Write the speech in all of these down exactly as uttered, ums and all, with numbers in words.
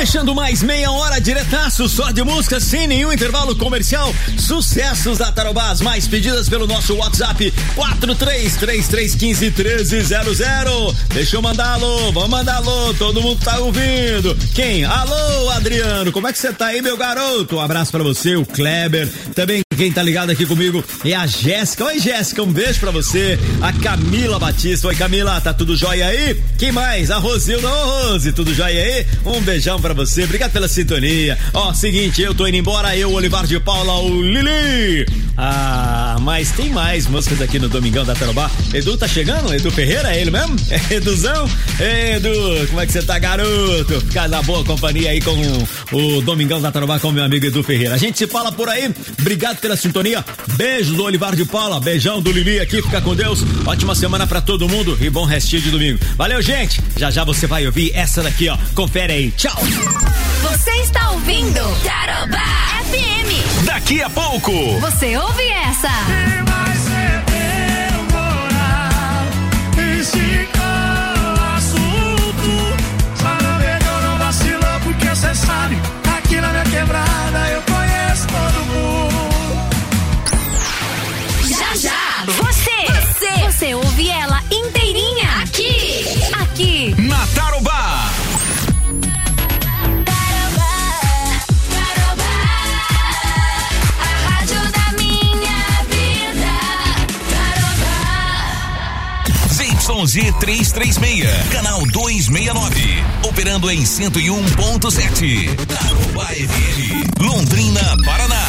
Fechando mais meia hora diretaço, só de música, sem nenhum intervalo comercial. Sucessos da Tarobá, as mais pedidas pelo nosso WhatsApp quatro três três três um cinco um três zero zero. Deixa eu mandar alô, vamos mandar alô, todo mundo tá ouvindo. Quem? Alô, Adriano, como é que você tá aí, meu garoto? Um abraço pra você, o Kleber. Também quem tá ligado aqui comigo é a Jéssica. Oi, Jéssica, um beijo pra você. A Camila Batista. Oi, Camila, tá tudo jóia aí? Quem mais? A Rosilda. Ô, Rose, tudo jóia aí? Um beijão pra você, obrigado pela sintonia. Ó, seguinte, eu tô indo embora, eu, Olivar de Paula, o Lili. Ah, mas tem mais músicas aqui no Domingão da Tarobá. Edu tá chegando? Edu Ferreira, é ele mesmo? É Eduzão? Edu, como é que você tá, garoto? Fica na boa companhia aí com o, o Domingão da Tarobá com meu amigo Edu Ferreira. A gente se fala por aí, obrigado pela sintonia. Beijo do Olivar de Paula, beijão do Lili aqui, fica com Deus. Ótima semana pra todo mundo e bom restinho de domingo. Valeu, gente. Já já você vai ouvir essa daqui, ó. Confere aí. Tchau. Você está ouvindo Tarobá F M. Daqui a pouco você ouve essa. E vai ser temporal, e se assunto. Só não pegou, não vacilou, porque cê sabe, aqui na minha quebrada eu conheço todo mundo. Já, já, você, você, você ouve ela inteirinha aqui, aqui na Tarobá. Z Z trezentos e trinta e seis, canal duzentos e sessenta e nove, operando em cento e um ponto sete. Tarobá F M, Londrina, Paraná.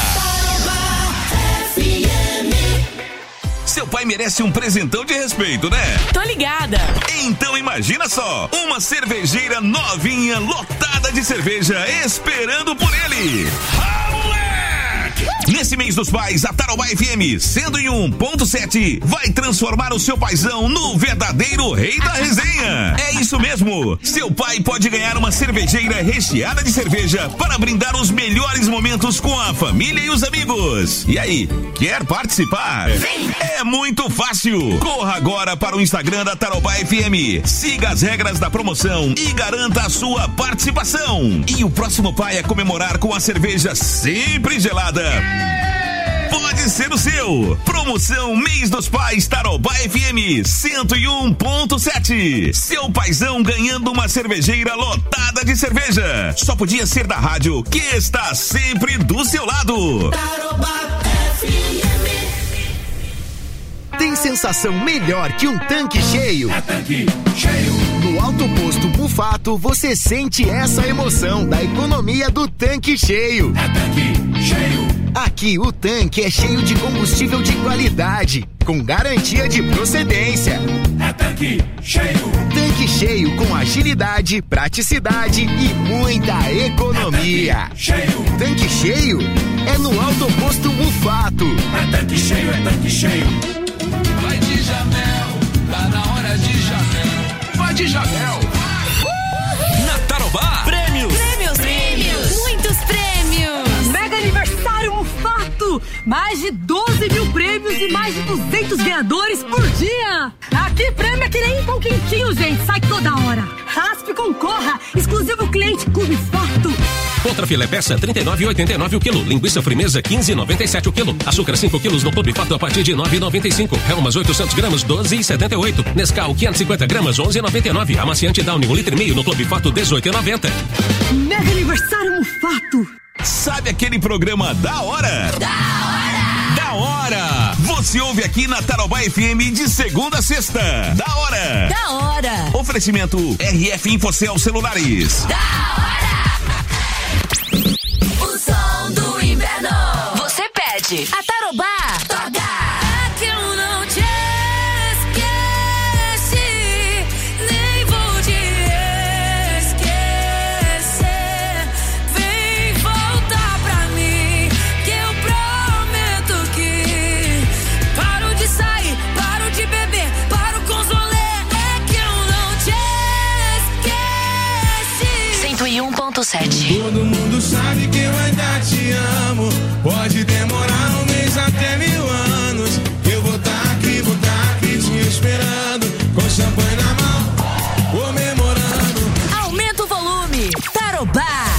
F M. Seu pai merece um presentão de respeito, né? Tô ligada. Então imagina só, uma cervejeira novinha, lotada de cerveja, esperando por ele. Ah, moleque! Nesse mês dos pais, a Tarobá F M cento e um ponto sete vai transformar o seu paizão no verdadeiro rei da resenha. É isso mesmo. Seu pai pode ganhar uma cervejeira recheada de cerveja para brindar os melhores momentos com a família e os amigos. E aí, quer participar? É muito fácil. Corra agora para o Instagram da Tarobá F M. Siga as regras da promoção e garanta a sua participação. E o próximo pai a comemorar com a cerveja sempre gelada pode ser o seu. Promoção Mês dos Pais Tarobá F M cento e um ponto sete. Seu paizão ganhando uma cervejeira lotada de cerveja. Só podia ser da rádio que está sempre do seu lado. Tarobá F M. Tem sensação melhor que um tanque cheio? É tanque cheio. No Alto Posto Mufato, você sente essa emoção da economia do tanque cheio. É tanque cheio. Aqui o tanque é cheio de combustível de qualidade, com garantia de procedência. É tanque cheio. Tanque cheio com agilidade, praticidade e muita economia. É tanque cheio. Tanque cheio é no Alto Posto Mufato. É tanque cheio, é tanque cheio. Vai de Jamel, tá na hora de Jamel. Vai de Jamel. Na Tarobá, Prêmios. Prêmios, prêmios, muitos prêmios. Mega aniversário Mufato. Mais de doze mil prêmios e mais de duzentos ganhadores por dia. Aqui prêmio é que nem pão quentinho, gente. Sai toda hora. Raspe, concorra. Exclusivo cliente Clube Fato. Contra filé peça trinta e nove reais e oitenta e nove centavos o quilo. Linguiça frimeza quinze reais e noventa e sete centavos o quilo. Açúcar cinco quilos no Clube Fato a partir de nove reais e noventa e cinco centavos. Helmas oitocentos gramas doze reais e setenta e oito centavos. Nescau quinhentos e cinquenta gramas onze reais e noventa e nove centavos. Amaciante Downy um litro e meio no Clube Fato dezoito reais e noventa centavos. Mega aniversário Mufato. sabe aquele programa da hora? Da hora! Da hora! Você ouve aqui na Tarobá F M de segunda a sexta. Da hora! Da hora! Oferecimento R F Infocel Celulares. Da hora! O som do inverno. Você pede. A Tarobá toca. É que eu não te esqueci, nem vou te esquecer. Vem voltar pra mim, que eu prometo que paro de sair, paro de beber, paro com os rolê. É que eu não te esqueci. cento e um ponto sete. Todo mundo sabe que eu ainda te amo. Pode demorar um mês até mil anos. Eu vou estar tá aqui, vou estar tá aqui te esperando, com champanhe na mão, comemorando. Aumenta o volume. Tarobá.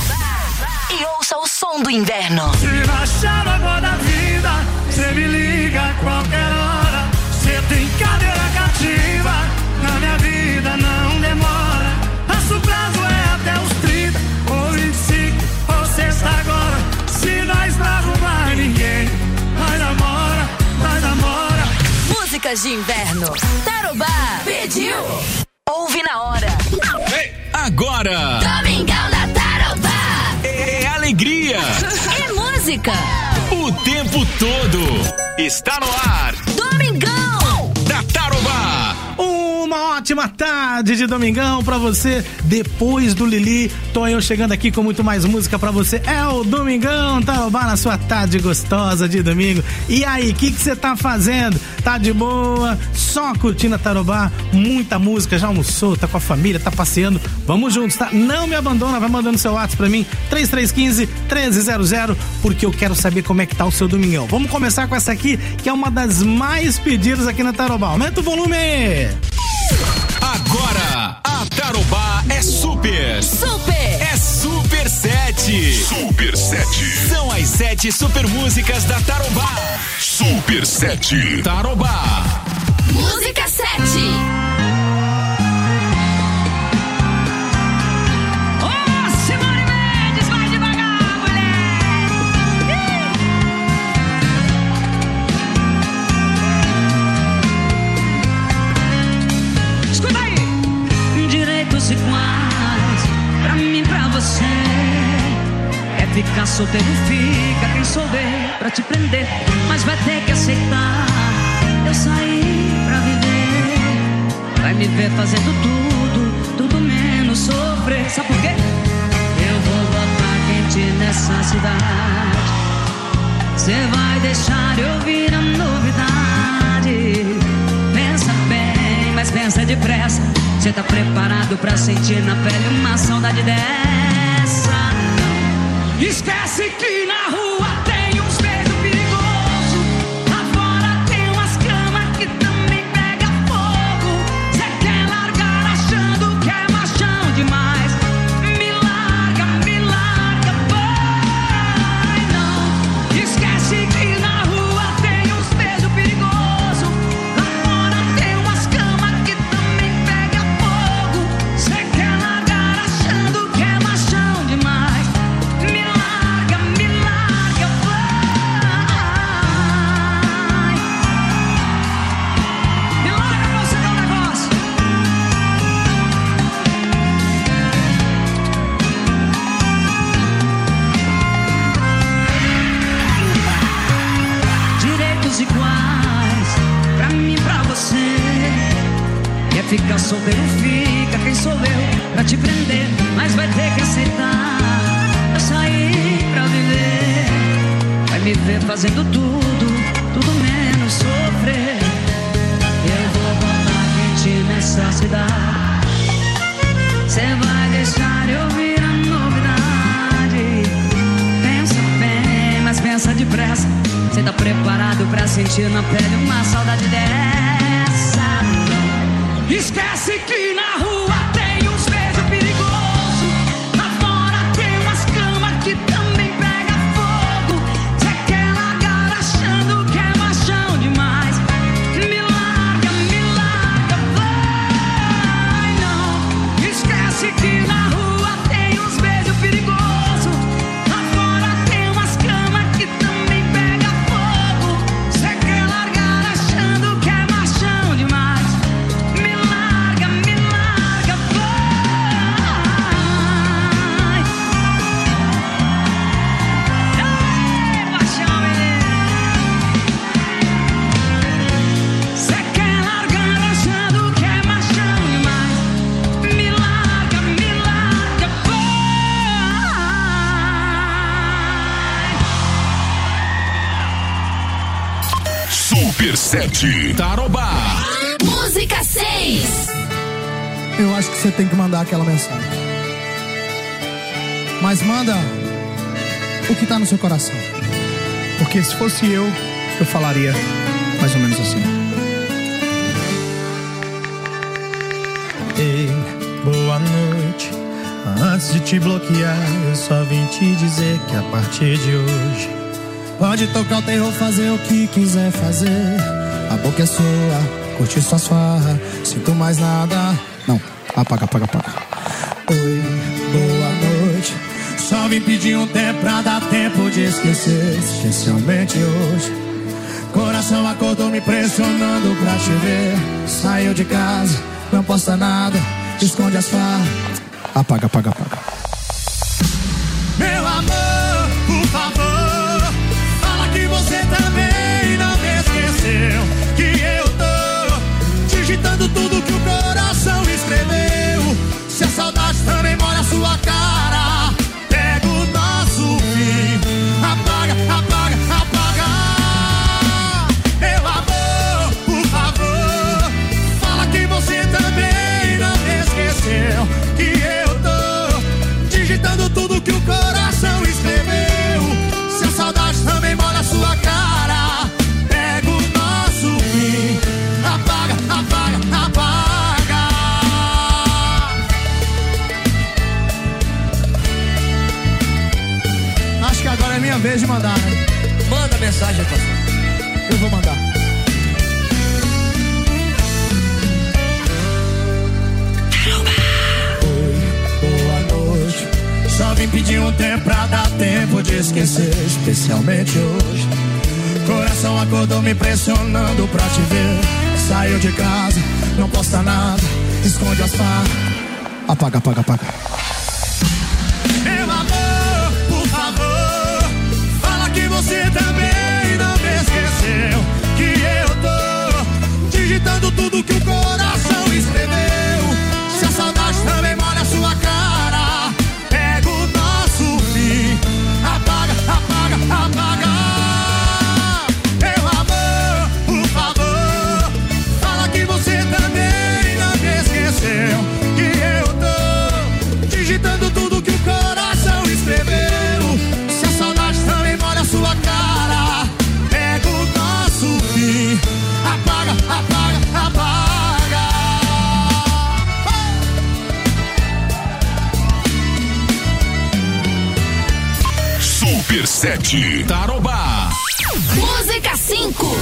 do inverno. Se na chama da vida, cê me liga a qualquer hora. Cê tem cadeira cativa, na minha vida não demora. Nosso prazo é até os trinta, ou vinte e cinco, ou sexta agora. Se nós não arrumar ninguém, nós namora, nós namora. Músicas de inverno. Tarobá pediu. Ouve na hora. Agora. Domingão da Tarobá. É alegria. É música. O tempo todo. Está no ar. Domingão da Tarobá. Uma ótima tarde de domingão pra você. Depois do Lili, tô eu chegando aqui com muito mais música pra você. É o Domingão Tarobá na sua tarde gostosa de domingo. E aí, o que que você tá fazendo? Tá de boa? Só curtindo a Tarobá? Muita música, já almoçou, tá com a família, tá passeando? Vamos juntos, tá? Não me abandona, vai mandando seu WhatsApp pra mim, três três um cinco, um três zero zero, porque eu quero saber como é que tá o seu domingão. Vamos começar com essa aqui, que é uma das mais pedidas aqui na Tarobá. Aumenta o volume! Agora, a Tarobá é super. Super. É Super sete. Super sete. São as sete super músicas da Tarobá. Super sete. Tarobá. Música sete. Iguais, pra mim, pra você. É ficar solteiro, fica quem souber pra te prender, mas vai ter que aceitar. Eu saí pra viver, vai me ver fazendo tudo, tudo menos sofrer. Sabe por quê? Eu vou botar quente nessa cidade. Cê vai deixar eu vir a novidade. Pensa bem, mas pensa depressa. Cê tá preparado pra sentir na pele uma saudade dessa? Não. Esquece que na rua tem uns beijos perigosos. Lá fora tem umas camas que também pega fogo. Cê quer largar achando que é machão demais. Me larga, me larga, vai não. Esquece que na rua tem uns beijos perigosos. Lá fora tem umas camas que também pega fogo. Cê quer largar achando que é machão demais. Me larga, me larga, vai. Me larga pra você dar um negócio. Direitos iguais, pra mim, pra você. Quer ficar solteiro, fica quem sou eu pra te prender, mas vai ter que aceitar. Eu saí pra viver, vai me ver fazendo tudo, tudo menos sofrer. Eu vou botar quente nessa cidade. Cê vai deixar eu vir a novidade. Pensa bem, mas pensa depressa. Cê tá preparado pra sentir na pele uma saudade dessa? Não. Esquece que na rua tem uns beijos perigosos. Lá fora tem umas camas que também pega fogo. Cê quer largar achando que é machão demais. Me larga, me larga, vai não. Esquece que na rua tem uns beijos perigosos. Lá fora tem umas camas que também pega fogo. Cê quer largar achando que é machão demais. Me larga, me larga, vai. Ei, paixão, cê quer largar achando que é machão demais. Me larga, me larga, vai. Super sete. Tarobá. Música seis. Eu acho que você tem que mandar aquela mensagem. Mas manda o que tá no seu coração. Porque se fosse eu, eu falaria mais ou menos assim. Ei, boa noite. Antes Antes de te bloquear, eu só vim te dizer que a partir de hoje pode tocar o terror, fazer o que quiser fazer. A boca é sua, curte suas farras, sinto mais nada. Não, apaga, apaga, apaga. Oi, boa noite. Só vim pedir um tempo pra dar tempo de esquecer, especialmente hoje. Coração acordou me pressionando pra te ver. Saiu de casa, não posta nada, esconde as farras. Apaga, apaga, apaga. Meu amor, por favor, fala que você também não me esqueceu. Que eu tô digitando tudo que o coração escreveu. Se a saudade também mora na sua cara, pega o nosso fim. Apaga, apaga, apaga. Meu amor, por favor, fala que você também não me esqueceu. Que eu tô digitando tudo que o coração escreveu. Se a saudade também mora na sua cara, pega o nosso fim. Apaga, apaga, apaga. Acho que agora é minha vez de mandar, né? Manda mensagem, pastor. Eu vou mandar. Só vim pedir um tempo pra dar tempo de esquecer, especialmente hoje. Coração acordou me pressionando pra te ver. Saiu de casa, não posta nada, esconde as farras. Apaga, apaga, apaga. Meu amor, por favor, fala que você também não me esqueceu. Que eu tô digitando tudo que o coração escreveu. Se a saudade também mora na sua cara, pega o nosso fim. Apaga, apaga, apaga. Meu amor, por favor, fala que você também não me esqueceu. Que eu tô digitando tudo que o coração escreveu. Se a saudade também mora na sua cara, pega o nosso fim. Apaga, apaga, apaga. Super sete Tarobá. Música cinco.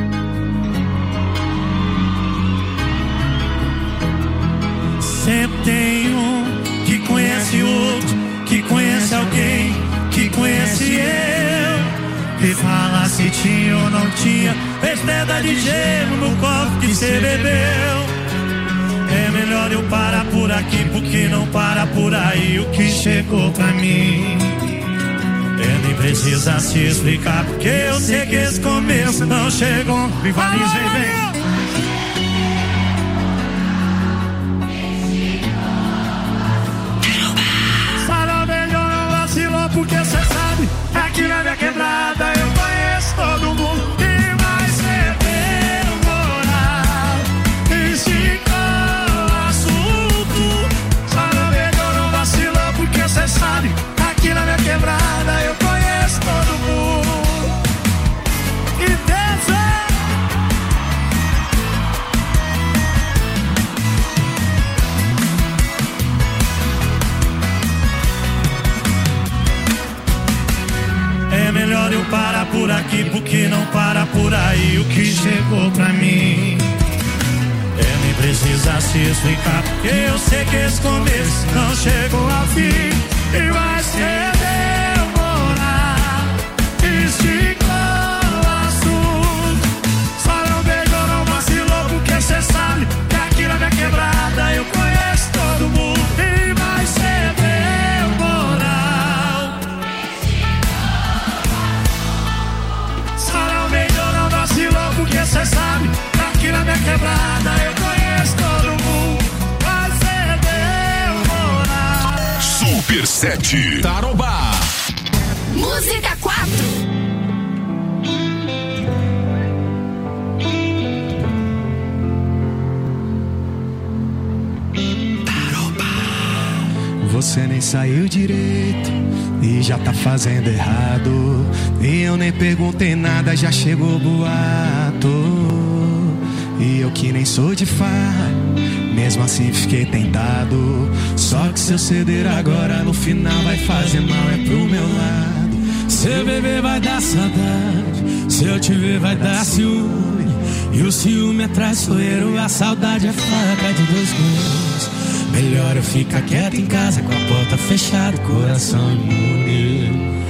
Sempre tem um que conhece outro, que conhece alguém, que conhece eu. Que fala se tinha ou não tinha, fez pedra de gelo no copo que cê bebeu. É melhor eu parar por aqui, porque não para por aí o que chegou pra mim. É, nem precisa se explicar, porque eu sei que esse começo não chegou. Rivaliza, vem, vem. Porque cê sabe, aqui na minha quebrada eu conheço todo mundo. E vai ser demorado, esticou o assunto. Só não melhor não vacilou, porque cê sabe, aqui na minha quebrada eu conheço todo mundo. E dessa é melhor eu parar por aqui, porque não para por aí o que chegou pra mim. É, nem precisa se explicar, porque eu sei que esse começo não chegou ao fim. E vai ser demorar, esticou o assunto. Só não beijou, não vacilou, porque cê sabe que aqui na minha quebrada eu conheço todo mundo. E vai ser demorar. Porque cê sabe, aqui na minha quebrada eu conheço todo mundo. Vai ser demorar. Super sete Tarobá. Música quatro. Você nem saiu direito e já tá fazendo errado. E eu nem perguntei nada, já chegou boato. E eu que nem sou de farra, me mesmo assim fiquei tentado. Só que se eu ceder agora, no final vai fazer mal, é pro meu lado. Se eu beber vai dar saudade, se eu te ver vai dar ciúme. E o ciúme é traiçoeiro, a saudade é faca de dois gumes. Melhor eu ficar quieto em casa, com a porta fechada, coração imune.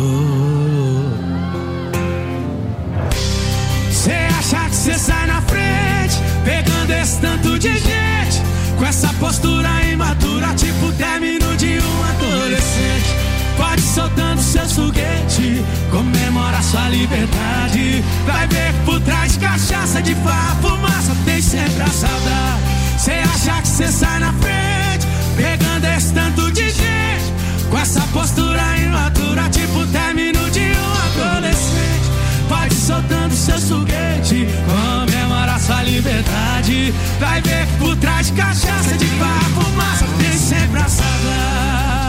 Cê acha que cê sai na frente, pegando esse tanto de gente, com essa postura imatura, tipo término de um adolescente. Pode soltando seus foguetes, comemora sua liberdade. Vai ver que por trás de cachaça, de farra, fumaça, tem sempre a saudade. Cê acha que cê sai na frente, pegando esse tanto de gente, com essa postura imatura, tipo término de um adolescente. Pode soltando seus foguetes, comemora sua liberdade. Vai ver que por trás de cachaça, de farra, fumaça, tem sempre a saudade.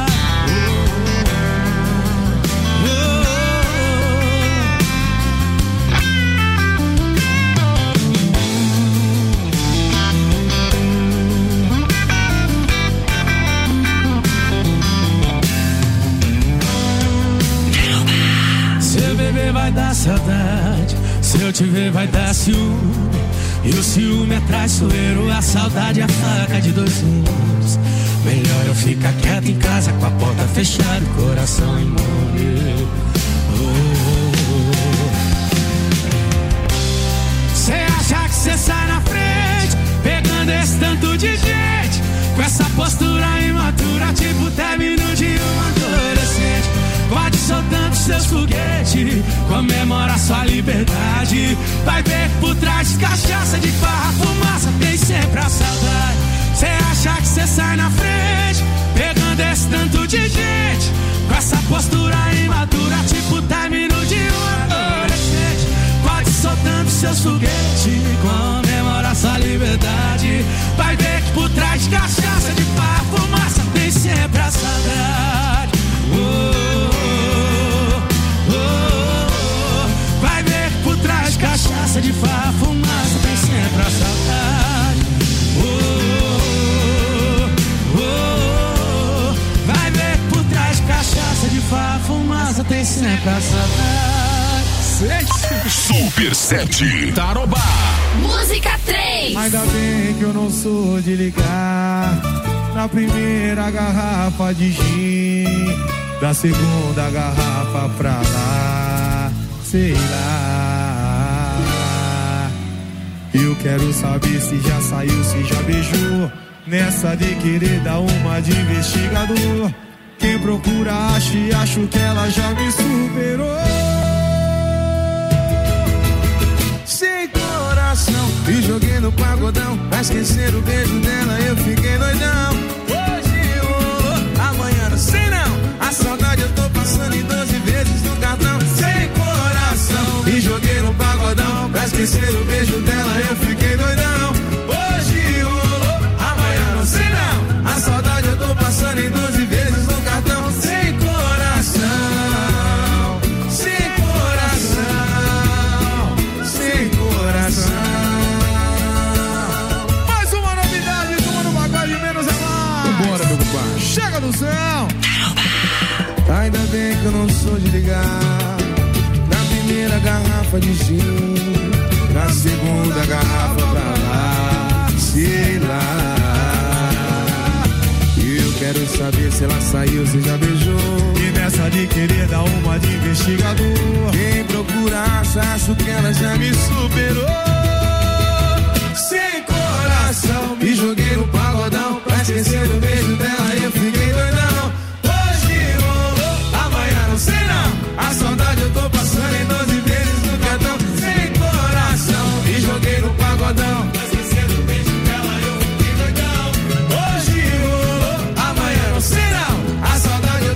Vai dar saudade, se eu te ver vai dar ciúme. E o ciúme é traiçoeiro, a saudade é a faca de dois gumes. Melhor eu ficar quieto em casa, com a porta fechada, coração imune. Cê acha que cê sai na frente, pegando esse tanto de gente, com essa postura imatura, tipo término de um adolescente. Pode soltando seus foguetes, comemora sua liberdade. Vai ver que por trás de cachaça, de farra, fumaça, tem sempre a saudade. Cê acha que cê sai na frente, pegando esse tanto de gente, com essa postura imatura, tipo término de um adolescente. Pode soltando seus foguetes, comemora sua liberdade. Vai ver que por trás de cachaça, de farra, fumaça, tem sempre a saudade. Oh, oh, oh. Vai ver que por trás de cachaça, de farra, fumaça, tem sempre a saudade. Oh, oh, oh. Vai ver que por trás de cachaça, de farra, fumaça, tem sempre a saudade. Super sete Tarobá. Música três. Ainda bem que eu não sou de ligar na primeira garrafa de gin, da segunda garrafa pra lá, sei lá. Eu quero saber se já saiu, se já beijou, nessa de querer dar uma de investigador. Quem procura acha e acho que ela já me superou. Sem coração, me joguei no pagodão, pra esquecer o beijo dela eu fiquei doidão. Hoje rolou, amanhã não sei não, a saudade eu tô passando em doze vezes no cartão. Sem coração, me joguei no pagodão, pra esquecer o beijo dela eu fiquei doidão. Hoje rolou, amanhã não sei não, a saudade eu tô passando em doze vezes no cartão. Sem coração, sem coração, sem coração. Mais uma novidade do Mano Bagagem menos é mais. Bora, meu compadre. Chega no céu. Ainda bem que eu não sou de ligar na primeira garrafa de gin, na segunda garrafa pra lá, sei lá. Eu quero saber se ela saiu, se já beijou, e nessa de querer dar uma de investigador. Quem procura acha, acho que ela já me superou. Sem coração, me joguei no pagodão, pra esquecer o beijo dela eu fiquei doidão. Hoje rolou, amanhã não sei não, a saudade eu tô passando em doze vezes no cartão. Sem coração, me joguei no pagodão, pra esquecer o beijo dela eu fiquei doidão. Hoje rolou, amanhã não sei não, a saudade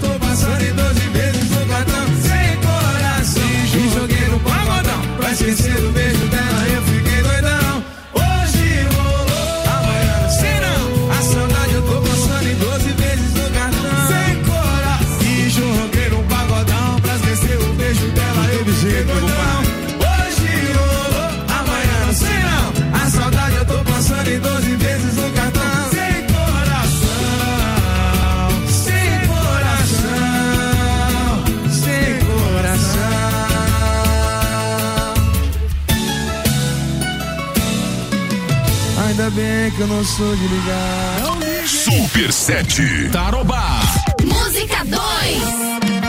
Ainda bem que eu não sou de ligar. Não ligue. Super sete Tarobá. Música dois.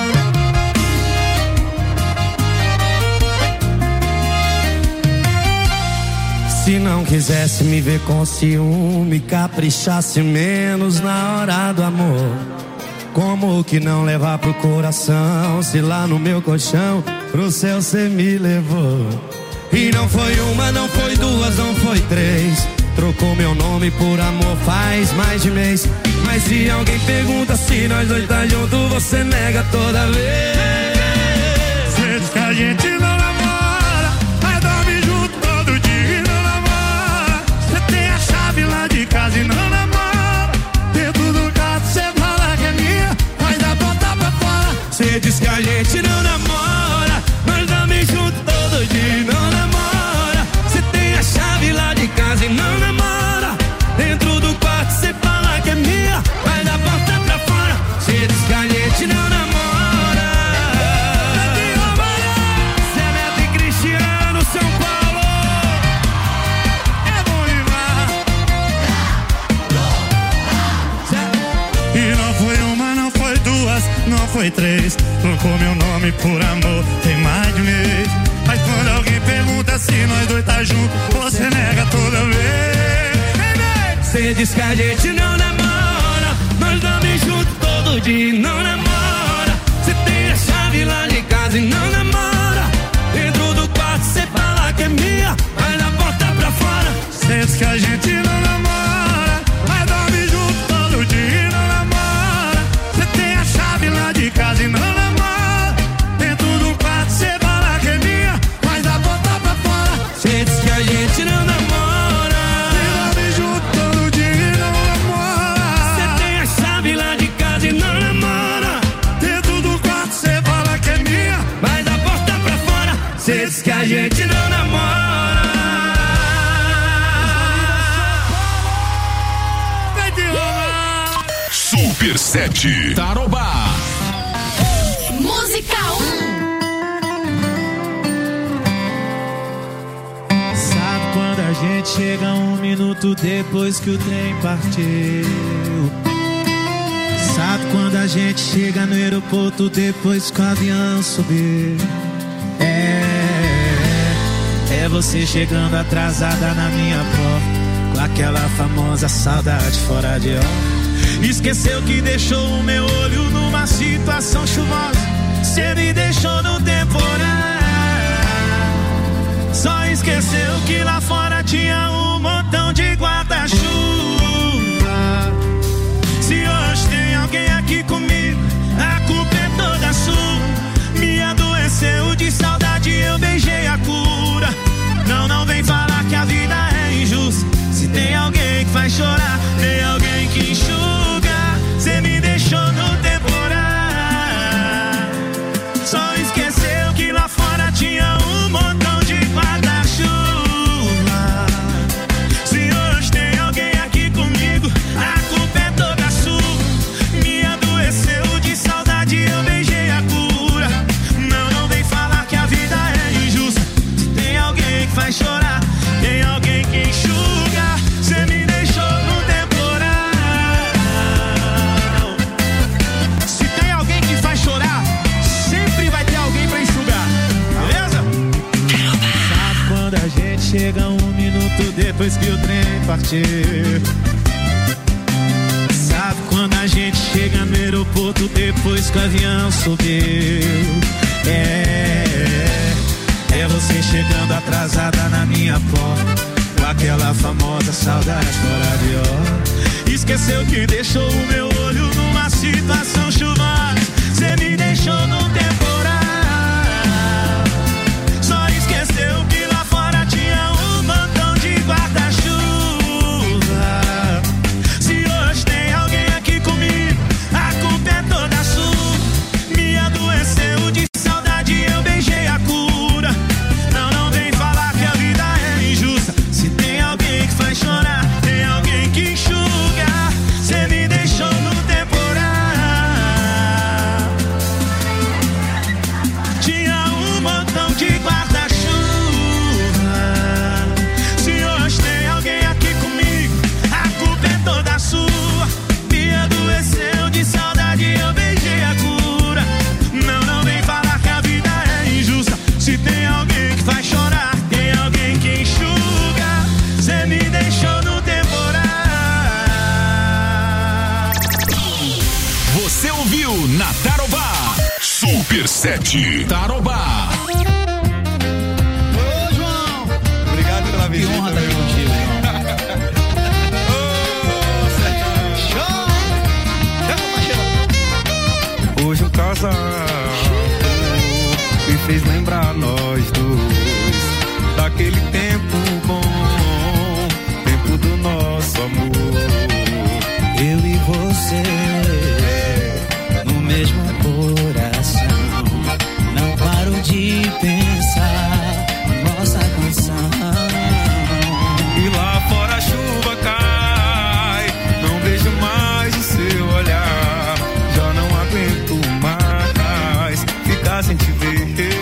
Se não quisesse me ver com ciúme, caprichasse menos na hora do amor. Como que não levar pro coração, se lá no meu colchão pro céu cê me levou? E não foi uma, não foi duas, não foi três. Trocou meu nome por amor faz mais de mês. Mas se alguém pergunta se nós dois tá junto, você nega toda vez. Cê diz que a gente não namora, mas dorme junto todo dia e não namora. Cê tem a chave lá de casa e não namora. Dentro do quarto cê fala que é minha, mas a porta pra fora. Cê diz que a gente não namora, mas dorme junto todo dia e não namora. Cê tem a chave lá de casa e não namora. Dentro do quarto cê fala que é minha, mas a porta pra fora. Cê diz que a gente não namora. Cê é Neto e Cristiano, São Paulo. É bom demais. E não foi uma, não foi duas, não foi três. Trocou meu nome por amor, tem mais de um mês. Mas quando alguém pergunta se nós dois tá junto, você nega toda vez. Cê diz que a gente não namora, nós dormimos junto todo dia e não namora. Cê tem a chave lá de casa e não namora. Dentro do quarto cê fala que é minha, mas na porta pra fora. Cê diz que a gente não namora, mas dorme junto todo dia e não namora. Cê tem a chave lá de casa e não namora. Dentro do quarto cê fala que é minha, mas na porta pra fora. Cê diz que a gente não namora. Cê diz que a gente não namora. Vai te roubar. Super sete Tarobá. Música um. Sabe quando a gente chega um minuto depois que o trem partiu? Sabe quando a gente chega no aeroporto depois que o avião subiu? É, é você chegando atrasada na minha porta, com aquela famosa saudade fora de hora. Esqueceu que deixou o meu olho numa situação chuvosa. Cê me deixou no temporal. Só esqueceu que lá fora tinha um montão de guarda-chuva. Se hoje tem alguém aqui comigo, a culpa é toda sua. Me adoeceu de saudade, eu beijei a cura. Não, não vem falar que a vida é injusta. Se tem alguém que faz chorar, tem alguém que enxuga. Cê me deixou no temporal. Só esqueceu que lá fora tinha um montão de guarda-chuva. Se hoje tem alguém aqui comigo, a culpa é toda sua. Me adoeceu de saudade, eu beijei a cura. Não, não vem falar que a vida é injusta. Se tem alguém que faz chorar, tem alguém que enxuga. Cê me deixou no temporal. Se tem alguém que faz chorar, sempre vai ter alguém pra enxugar. Beleza? Sabe quando a gente chega um minuto depois que o trem partiu? Sabe quando a gente chega no aeroporto depois que o avião subiu? É, é você chegando atrasada na minha porta, com aquela famosa saudade fora de hora. Esqueceu que deixou o meu olho numa situação chuvosa. Cê me deixou no temporal. Só esqueceu que lá fora tinha um montão de guarda-chuva. Se hoje tem alguém aqui comigo, a culpa é toda sua. Me adoeceu de saudade, eu beijei a cura. Não, não vem falar que a vida é injusta. Se tem alguém que faz chorar, tem alguém que enxuga. Cê me deixou no temporal. sete. Tarobá. Ô, João. Obrigado pela visita. Que honra estar aqui contigo, João. Hoje um casal me fez lembrar nós dois daquele tempo bom, tempo do nosso amor. Eu e você no mesmo coração, não paro de pensar nossa canção. E lá fora a chuva cai, não vejo mais o seu olhar, já não aguento mais ficar sem te ver.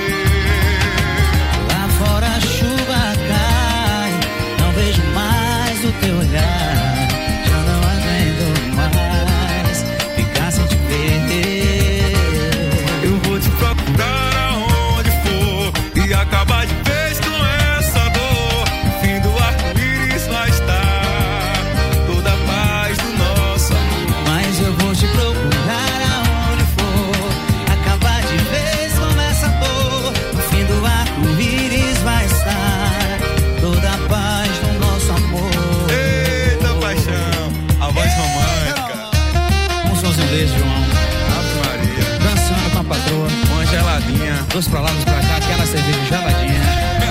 Lá fora a chuva cai, não vejo mais o teu olhar, já não aguento mais ficar sem te ver. Eu vou te procurar aonde for e acabar de vez com essa dor. No fim do arco-íris vai estar toda a paz do nosso amor. Mas eu vou te procurar aonde for, acabar de vez com essa dor. No fim do arco-íris vai estar toda a paz do nosso amor. Eita paixão, a voz romântica. Um somzinho desse, João. Ave Maria. Dançando com a patroa, Uma geladinha. dois pra lá, dois pra cá, aquela cerveja geladinha.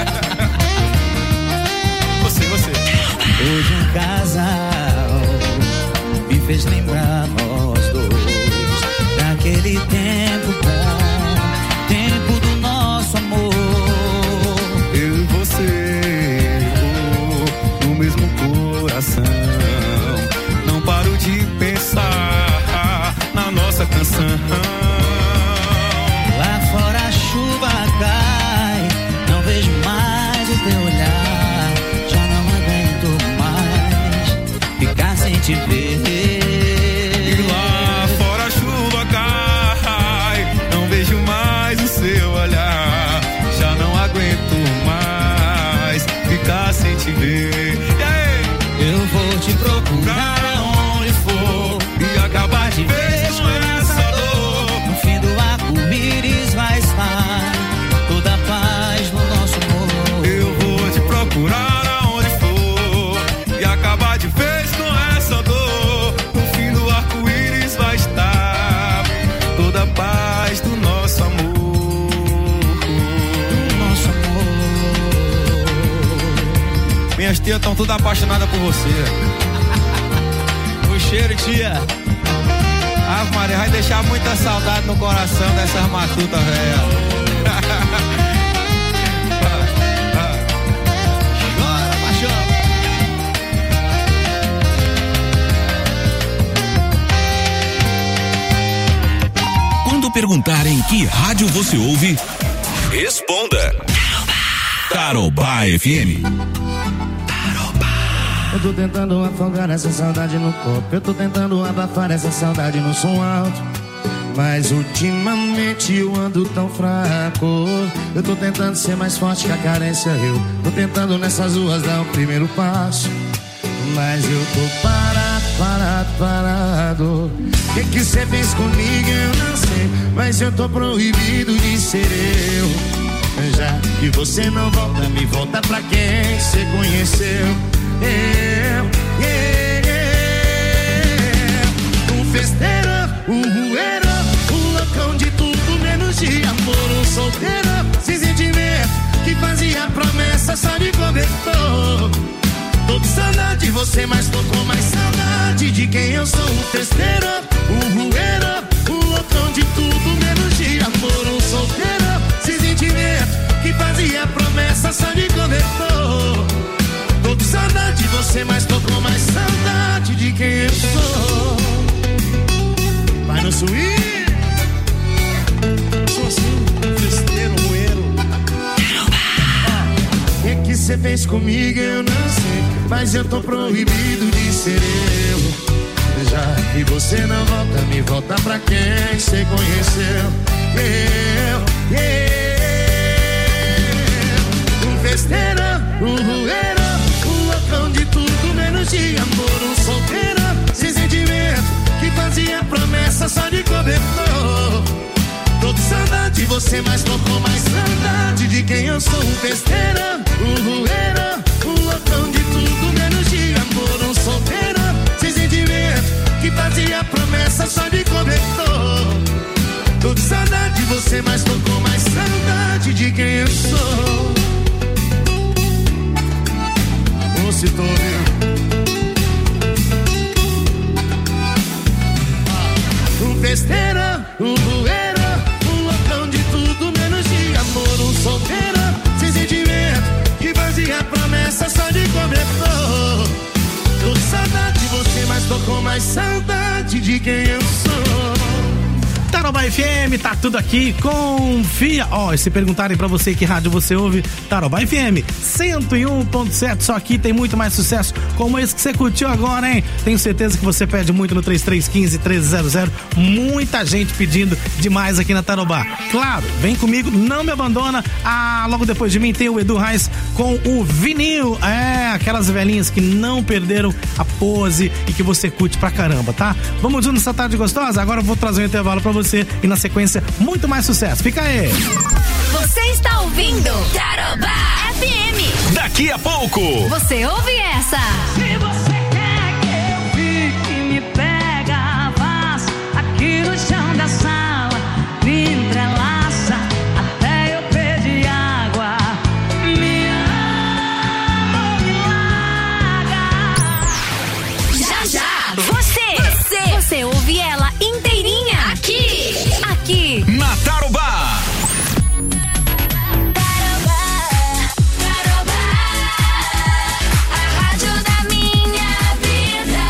Você, você. Hoje um casal me fez lembrar nós dois daquele tempo bom, tempo do nosso amor. Eu e você, oh, no mesmo coração, não paro de pensar na nossa canção. Lá fora a chuva cai, não vejo mais o teu olhar, já não aguento mais ficar sem te ver. E lá fora a chuva cai, não vejo mais o seu olhar, já não aguento mais ficar sem te ver. E aí? Eu vou te procurar aonde for E acabar de vez com essa dor. no fim do arco-íris vai estar toda a paz no nosso amor. Eu vou te procurar aonde for e acabar de vez com essa dor. No fim do arco-íris vai estar toda a paz do nosso amor. Nosso amor. Minhas tias estão todas apaixonadas por você. O cheiro, tia. Ave Maria, vai deixar muita saudade no coração dessas matutas velhas. Chora, paixão. Quando perguntarem que rádio você ouve, responda. Tarobá F M. Eu tô tentando afogar essa saudade no corpo, eu tô tentando abafar essa saudade no som alto, mas ultimamente eu ando tão fraco. Eu tô tentando ser mais forte que a carência, eu tô tentando nessas ruas dar o primeiro passo, mas eu tô parado, parado, parado. O que que cê fez comigo eu não sei, mas eu tô proibido de ser eu. Já que você não volta, me volta pra quem cê conheceu. Eu, yeah, yeah. Um festeiro, um rueiro, um loucão de tudo menos de amor. Um solteiro, sem sentimento, que fazia promessa só de cobertor. Tô com saudade de você, mas tô com mais saudade de quem eu sou. Um festeiro, um rueiro, um loucão de tudo menos de amor. Um solteiro, sem sentimento, que fazia promessa só de cobertor. Tô com saudade de você, mas tô com mais saudade de quem eu sou. Vai no swing. Sou assim, festeiro, moeiro. O que que cê fez comigo eu não sei, mas eu tô proibido de ser eu. Já que você não volta, me volta pra quem cê conheceu. Eu, eu. Um festeiro, um rueiro, um loucão de tudo menos de amor. Um solteiro, sem sentimento, que fazia promessa só de cobertor. Tô com saudade de você, você, mas tô com mais saudade de quem eu sou. Um besteira, um rueiro, um loucão de tudo menos de amor. Um solteiro, sem sentimento, que fazia promessa só de cobertor. Tô com saudade de você, mas tô com mais saudade de quem eu sou. Ou se tô vendo um besteira, um rueiro, um loucão de tudo menos de amor. Um solteiro, sem sentimento, que fazia promessa só de cobertor. Tô com saudade de você, mas tô com mais saudade de quem eu sou. Tarobá F M, tá tudo aqui, confia. Ó, oh, se perguntarem pra você que rádio você ouve, Tarobá F M cento e um ponto sete, só aqui tem muito mais sucesso como esse que você curtiu agora, hein? Tenho certeza que você pede muito no três três um cinco, um três zero zero. Muita gente pedindo demais aqui na Tarobá. Claro, vem comigo, não me abandona. Ah, logo depois de mim tem o Edu Reis com o vinil. É, aquelas velhinhas que não perderam a pose e que você curte pra caramba, tá? Vamos juntos nessa tarde gostosa? Agora eu vou trazer um intervalo pra você. Você, e na sequência, muito mais sucesso. Fica aí. Você está ouvindo Tarobá F M. Daqui a pouco você ouve essa. Se você quer que eu fique, me pega, faz aqui no chão da sala, me entrelaça até eu pedir água. Me ama, me larga. Já, já. Você, você, você ouve ela inteirinha aqui, aqui na Tarobá. Tarobá, Tarobá, a rádio da minha vida.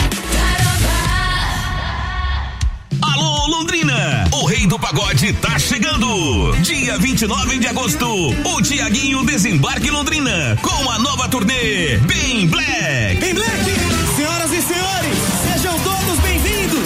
Tarobá. Alô, Londrina, o rei do pagode tá chegando. Dia vinte e nove de agosto, o Tiaguinho desembarca em Londrina com a nova turnê Bem Black. Bem Black, senhoras e senhores, sejam todos bem-vindos.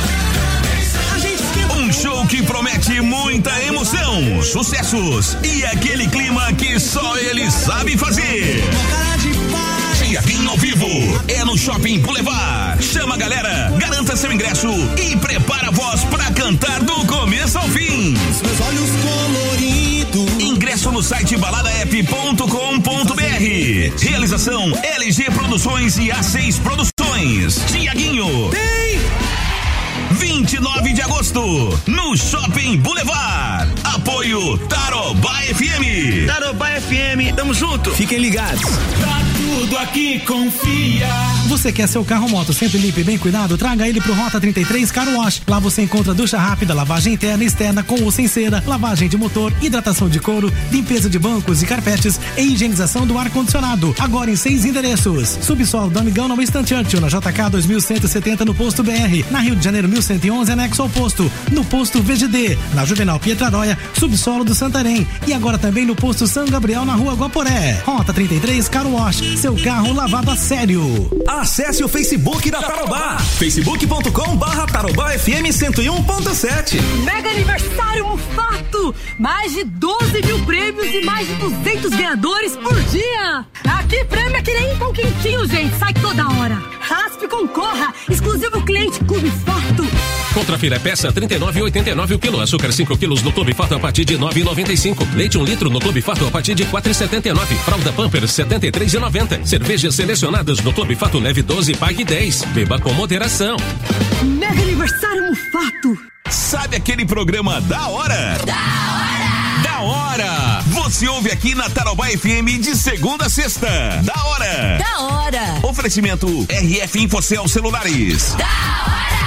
Um show que promete muita emoção, sucessos e aquele clima que só ele sabe fazer. Tiaguinho ao vivo é no Shopping Boulevard. Chama a galera, garanta seu ingresso e prepara a voz pra cantar do começo ao fim. Meus olhos coloridos. Ingresso no site balada app ponto com ponto b r. Realização L G Produções e A seis Produções. Tiaguinho. Tem! vinte e nove de agosto, no Shopping Boulevard. Apoio Tarobá F M. Tarobá F M, tamo junto. Fiquem ligados. Tá tudo aqui, confia. Você quer seu carro ou moto sempre limpo e bem cuidado? Traga ele pro Rota trinta e três Car Wash. Lá você encontra ducha rápida, lavagem interna e externa com ou sem cera, lavagem de motor, hidratação de couro, limpeza de bancos e carpetes e higienização do ar-condicionado. Agora em seis endereços. Subsolo do Amigão no Instant Churchill, na J K dois mil cento e setenta no Posto B R. Na Rio de Janeiro mil cento e onze, anexo ao posto. No Posto V G D. Na Juvenal Pietraróia, subsolo do Santarém. E agora também no Posto São Gabriel, na Rua Guaporé. Rota trinta e três Car Wash. Seu carro lavado a sério. Acesse o Facebook da Tarobá. facebook ponto com barra Tarobá F M cento e um ponto sete. Mega aniversário Mufato! Mais de doze mil prêmios e mais de duzentos ganhadores por dia! Aqui prêmio é que nem pão quentinho, gente. Sai toda hora. Raspe, concorra. Exclusivo cliente Clube Fato. Contrafilé peça trinta e nove reais e oitenta e nove centavos o quilo. Açúcar cinco quilos no Clube Fato a partir de nove reais e noventa e cinco centavos. Leite um litro no Clube Fato a partir de quatro reais e setenta e nove centavos. Fralda Pampers setenta e três reais e noventa centavos. Cervejas selecionadas no Clube Fato leve doze, pague dez. Beba com moderação. Mega aniversário Mufato. Sabe aquele programa da hora? Da hora! Da hora! Você ouve aqui na Tarobá F M de segunda a sexta. Da hora! Da hora! Oferecimento R F Infocel Celulares. Da hora!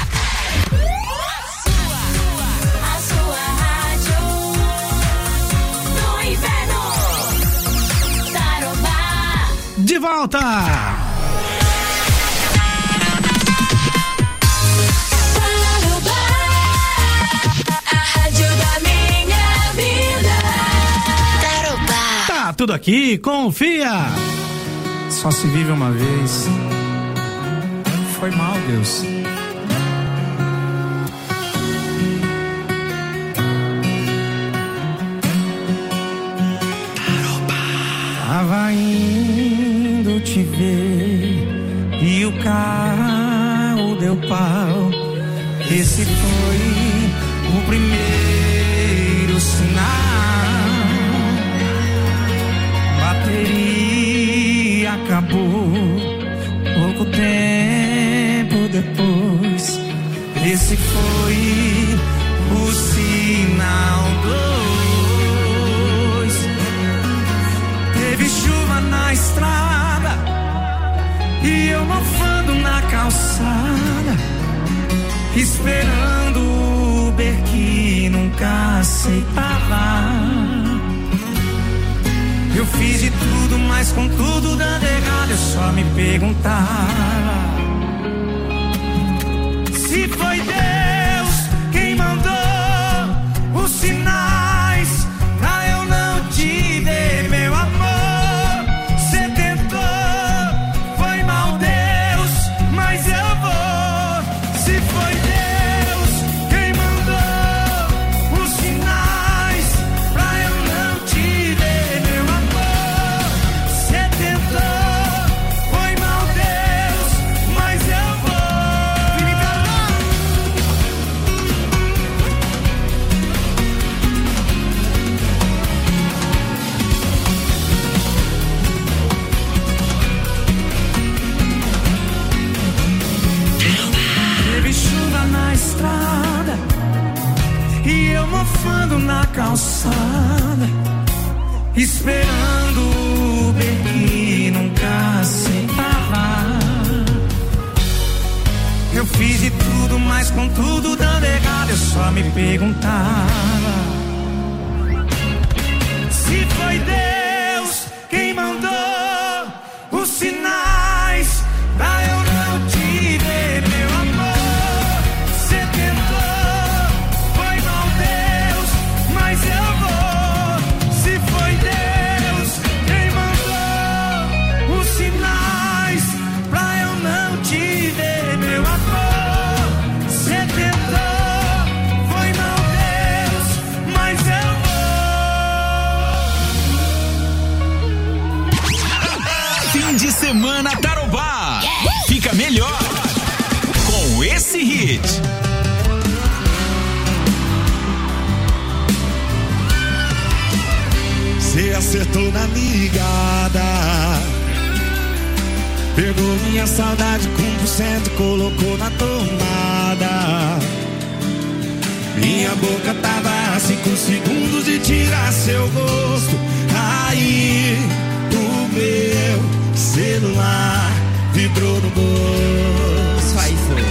De volta! Tá tudo aqui, confia! Só se vive uma vez. Foi mal, Deus. Tava indo te ver e o carro deu pau. Esse foi o primeiro bateria acabou. Pouco tempo depois, esse foi o sinal dois. Teve chuva na estrada e eu mofando na calçada, esperando o Uber que nunca aceitava. Eu fiz de tudo, mas com tudo dando errado, eu só me perguntava se foi Deus quem mandou os sinais pra eu não te ver, meu amor. Cê tentou, foi mal Deus, mas eu vou. Se foi Deus quem mandou os sinais pra eu não te ver, meu amor. Cê tentou, foi mal Deus, mas eu vou. Teve chuva na estrada e eu mofando na calçada, esperando o Uber que nunca aceitava. Eu fiz de tudo, mas com tudo dando errado, eu só me perguntava se foi Deus quem mandou os sinais pra eu não te ver, meu amor. Cê tentou, foi mal Deus, mas eu vou. Se foi Deus quem mandou os sinais pra eu não te ver, meu amor. Cê tentou, foi mal Deus, mas eu vou. Fim de semana Tarobá. Fica melhor com esse hit. Cê acertou na ligada, pegou minha saudade com um por cento e colocou na tomada. Minha boca tava a cinco segundos de tirar seu gosto. Aí o meu celular vibrou no bolso. Aí foi.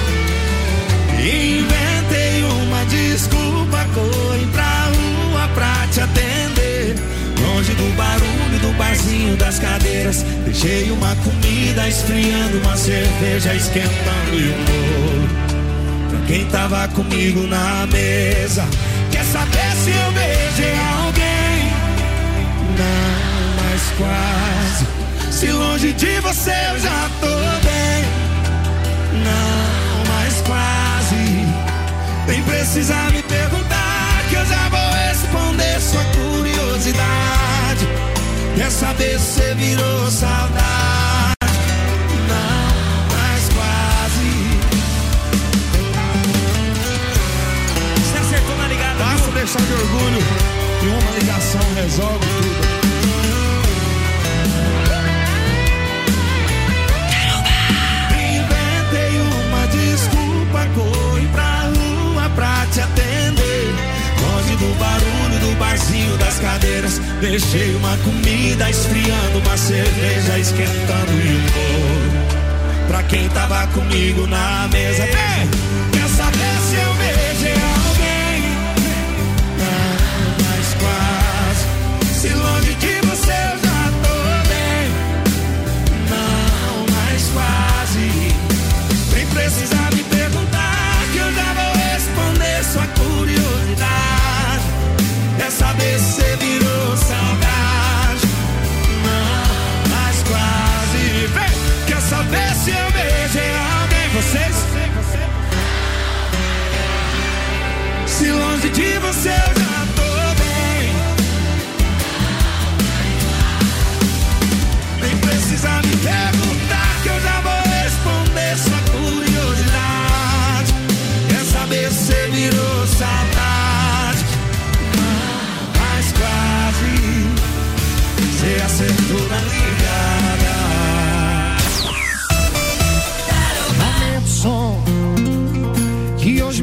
Inventei uma desculpa, corri pra rua pra te atender. Longe do barulho do barzinho das cadeiras, deixei uma comida esfriando, uma cerveja esquentando e um bolo pra quem tava comigo na mesa. Quer saber se eu beijei alguém? Não, mas quase. Se longe de você eu já tô bem. Não, mas quase. Nem precisa me perguntar que eu já vou responder sua curiosidade. Quer saber se você virou saudade? Não, mas quase. Você acertou na ligada. Basta deixar de orgulho e uma ligação resolve tudo. Inventei uma desculpa, corri pra rua pra te atender. Longe do barulho do barzinho das cadeiras, deixei uma comida esfriando, uma cerveja esquentando e um bolo pra quem tava comigo na mesa. Ei, quer saber se eu beijei alguém? Não, mas quase. Se longe de você eu já tô bem. Não, mas quase. Nem precisa me perguntar que eu já vou responder sua curiosidade. Quer saber se você virou saudade? Não, mas quase. Vem, quer saber se eu beijei alguém? Vocês? Se longe de você eu já tô bem. Nem precisa me perguntar que eu já vou responder sua curiosidade. Quer saber se você virou saudade? Não, mas quase. Você acertou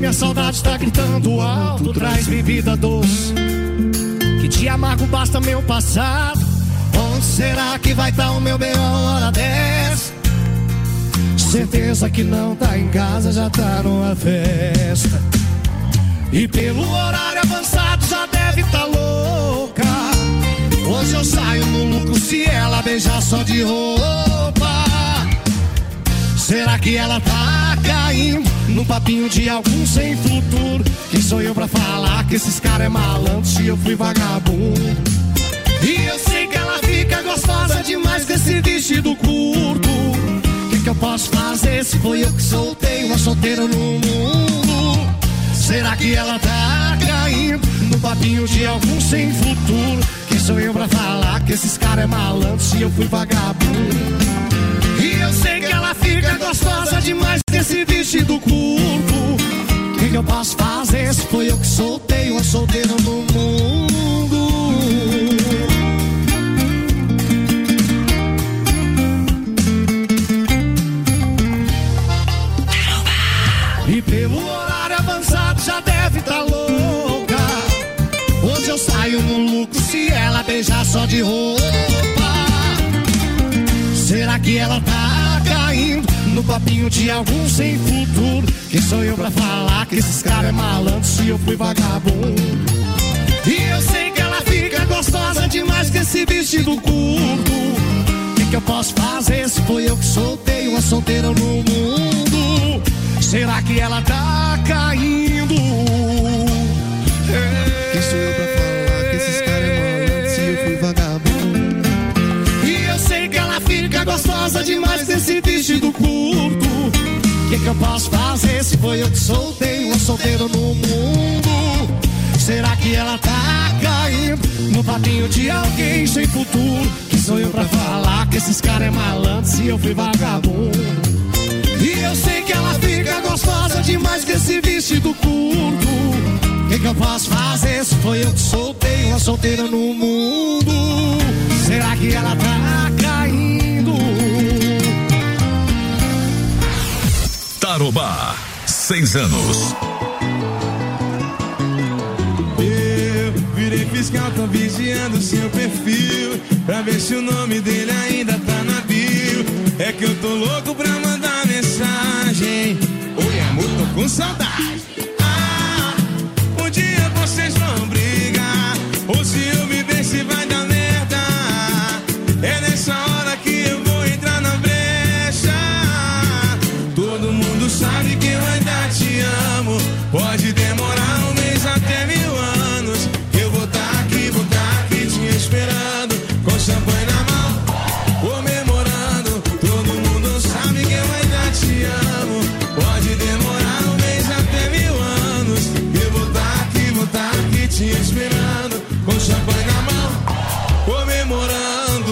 minha saudade tá gritando alto. Traz bebida doce, que de amargo basta meu passado. Onde será que vai estar o meu bem a hora dessa? Certeza que não tá em casa, já tá numa festa. E pelo horário avançado já deve tá louca. Hoje eu saio no lucro se ela beijar só de roupa. Será que ela tá caindo no papinho de algum sem futuro? Quem sou eu pra falar que esses caras é malandro se eu fui vagabundo? E eu sei que ela fica gostosa demais com esse vestido curto. O que que eu posso fazer se foi eu que soltei uma solteira no mundo? Será que ela tá caindo no papinho de algum sem futuro? Quem sou eu pra falar que esses caras é malandro se eu fui vagabundo? E eu sei que ela fica gostosa demais com esse vestido curto. O que que eu posso fazer se foi eu que soltei uma solteira no mundo? E pelo horário avançado já deve tá louca. Hoje eu saio no lucro se ela beijar só de roupa. Será que ela tá caindo no papinho de algum sem futuro? Quem sou eu pra falar que esses caras é malandro se eu fui vagabundo? E eu sei que ela fica gostosa demais com esse vestido curto. O que que eu posso fazer se foi eu que soltei uma solteira no mundo? Será que ela tá caindo? É. Quem sou eu pra falar que esses caras é malandro se eu fui vagabundo? E eu sei que ela fica gostosa demais desse vestido curto. O que que eu posso fazer se foi eu que soltei uma solteira no mundo? Será que ela tá caindo no papinho de alguém sem futuro? Quem sou eu pra falar que esses caras é malandro se eu fui vagabundo? E eu sei que ela fica gostosa demais com esse vestido curto. O que que eu posso fazer se foi eu que soltei uma solteira no mundo? Será que ela tá caindo? Tarobá, seis anos. Eu virei fiscal, tô vigiando seu perfil pra ver se o nome dele ainda tá na bio. É que eu tô louco pra mandar mensagem. Oi amor, tô com saudade. Ah, um dia vocês vão brigar, ou se eu me ver se vai dar merda. É nessa hora que eu vou entrar na brecha. Todo mundo sabe que eu ainda te amo. Pode demorar um mês até mil anos. Eu vou tá aqui, vou tá aqui te esperando, com champanhe na mão, comemorando. Todo mundo sabe que eu ainda te amo. Pode demorar um mês até mil anos. Eu vou tá aqui, vou tá aqui te esperando, com champanhe na mão, comemorando.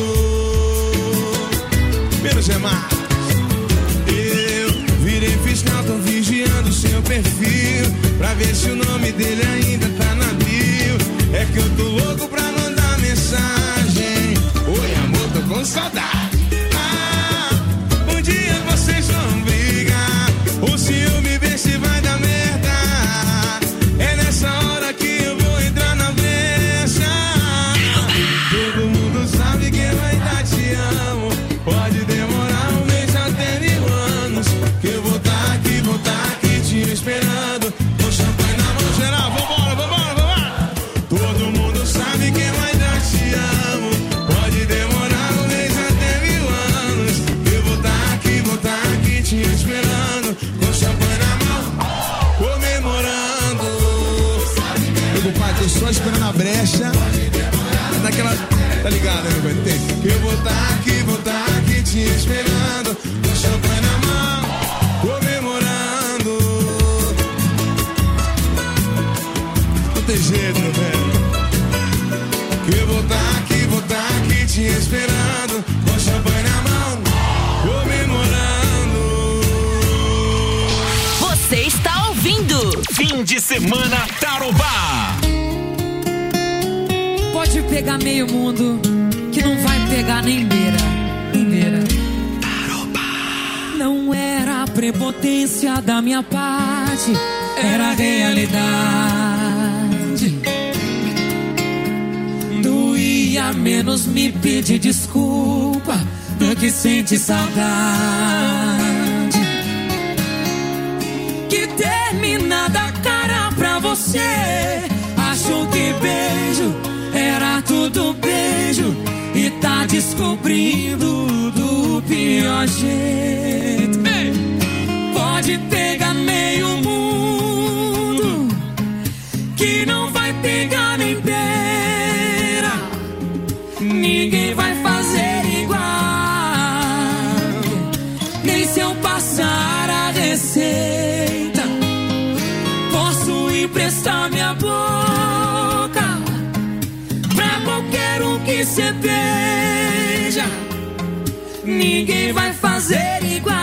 Menos é mais. Eu virei fiscal, tô vigiando seu perfil pra ver se o nome dele ainda tá na bio. É que eu tô louco pra mandar mensagem. Oi amor, tô com saudade. Ah, um dia vocês vão brigar, ou se eu me ver se vai dar merda. É nessa hora que eu vou entrar na brecha. Todo mundo sabe que eu ainda te amo. Pode demorar um mês até mil anos. Que eu vou tá aqui, vou tá aqui te esperando, com champanhe na mão. Geral, vambora, vambora, vambora. Todo mundo sabe que eu ainda te amo. Pode demorar um mês até mil anos. Eu vou tá aqui, vou tá aqui te esperando, com champanhe na mão, comemorando. Meu compadre, tô só esperando a brecha. Daquela, tá ligado, né, meu pai? Tem. Que eu vou tá aqui, vou tá aqui te esperando, com champanhe na mão, comemorando. Não tem jeito, meu velho. Que eu vou tá aqui, vou tá aqui te esperando, com champanhe na mão, comemorando. Você está ouvindo Fim de Semana Tarobá. Pode pegar meio mundo, que não vai pegar nem beira, nem beira. Não era a prepotência da minha parte era realidade. Doía menos me pedir desculpa do que sente saudade. Que termina da cara pra você. Achou que beijo era tudo beijo e tá descobrindo do pior jeito. Ei! Pode pegar meio mundo que não vai pegar nem beira. Ninguém vai fazer igual. Nem se eu passar a receita. Posso emprestar minha boca pra qualquer um que cê beija. Ninguém vai fazer igual.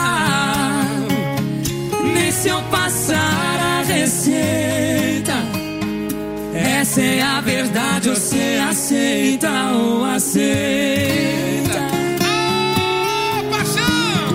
Nem se eu passar a receita. Essa é a verdade, você aceita ou aceita? Oh, paixão!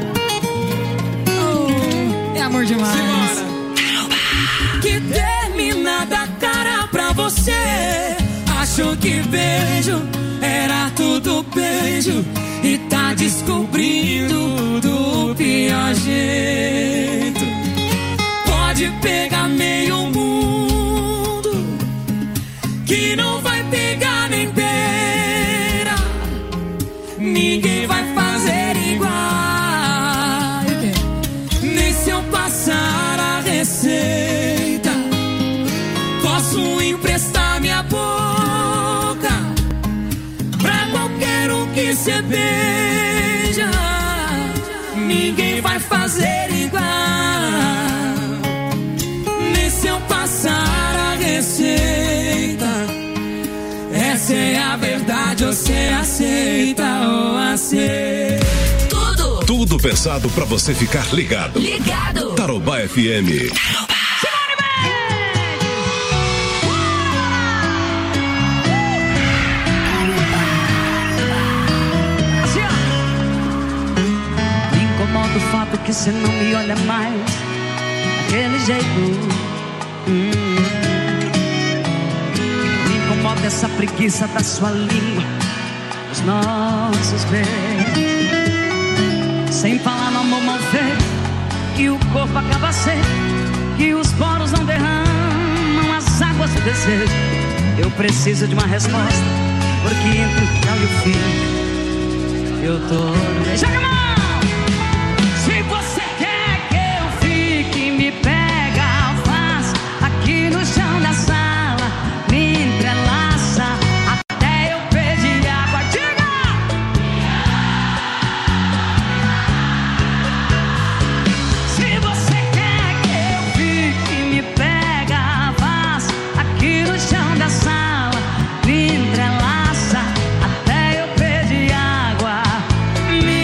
Oh, é amor demais. Simbora. Que termina da cara pra você. Achou que beijo era tudo beijo e tá descobrindo do pior jeito. Pode pegar meio mundo que não vai pegar nem beira. Ninguém vai fazer igual. Nem se eu passar a receita. Posso emprestar minha boca pra qualquer um que cê beija. Ninguém vai fazer igual. Nem se eu passar a receita. Essa é a verdade, você aceita ou aceita? Tudo, tudo pensado pra você ficar ligado. Ligado. Tarobá F M. O fato que você não me olha mais daquele jeito. hum. Me incomoda essa preguiça da sua língua, os nossos beijos. Sem falar no amor mal feito, que o corpo acaba seco, que os poros não derramam as águas do desejo. Eu preciso de uma resposta, porque entre o tchau e o fim eu tô no meio. Joga a mão! Se você quer que eu fique, me pega, faz aqui no chão da sala, me entrelaça até eu pedir água. Diga! Se você quer que eu fique, me pega, faz aqui no chão da sala, me entrelaça até eu pedir água. Me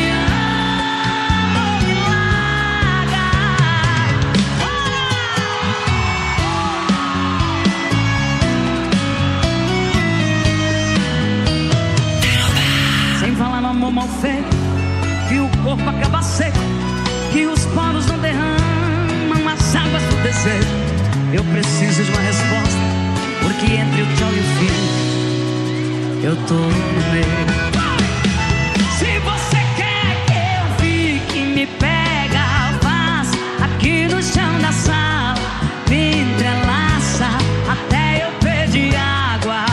mal feito, que o corpo acaba seco, que os poros não derramam as águas do desejo. Eu preciso de uma resposta, porque entre o tchau e o fim eu tô no meio. Se você quer que eu fique, me pega, faz aqui no chão da sala, me entrelaça até eu pedir água.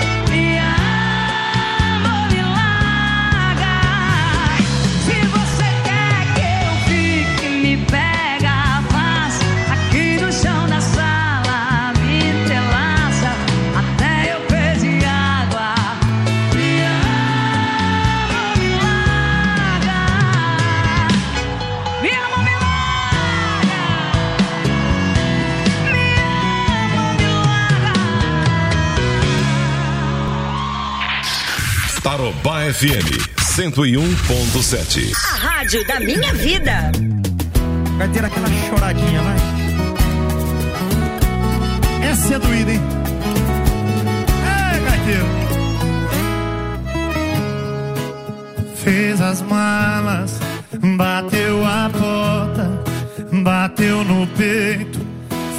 Tarobá F M cento e um ponto sete. A rádio da minha vida. Vai ter aquela choradinha, vai. Essa é doída, hein? É, gaiteiro. Fez as malas, bateu a porta, bateu no peito,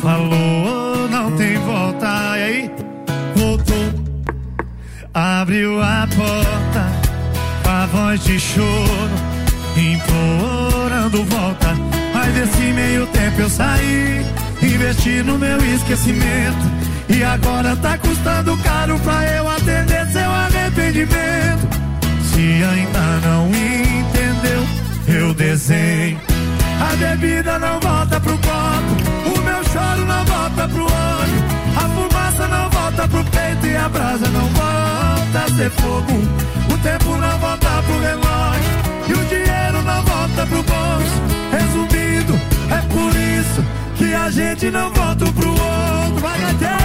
falou, não tem volta. E aí, voltou, abriu a porta com a voz de choro, implorando volta. Mas desse meio tempo eu saí, investi no meu esquecimento, e agora tá custando caro pra eu atender seu arrependimento. Se ainda não entendeu, eu desenho. A bebida não volta pro copo, o meu choro não volta pro olho, a fumaça não volta pro peito e a brasa não volta a ser fogo. O tempo não volta pro relógio e o dinheiro não volta pro bolso. Resumindo, é por isso que a gente não volta pro outro. Vai, Gatinho!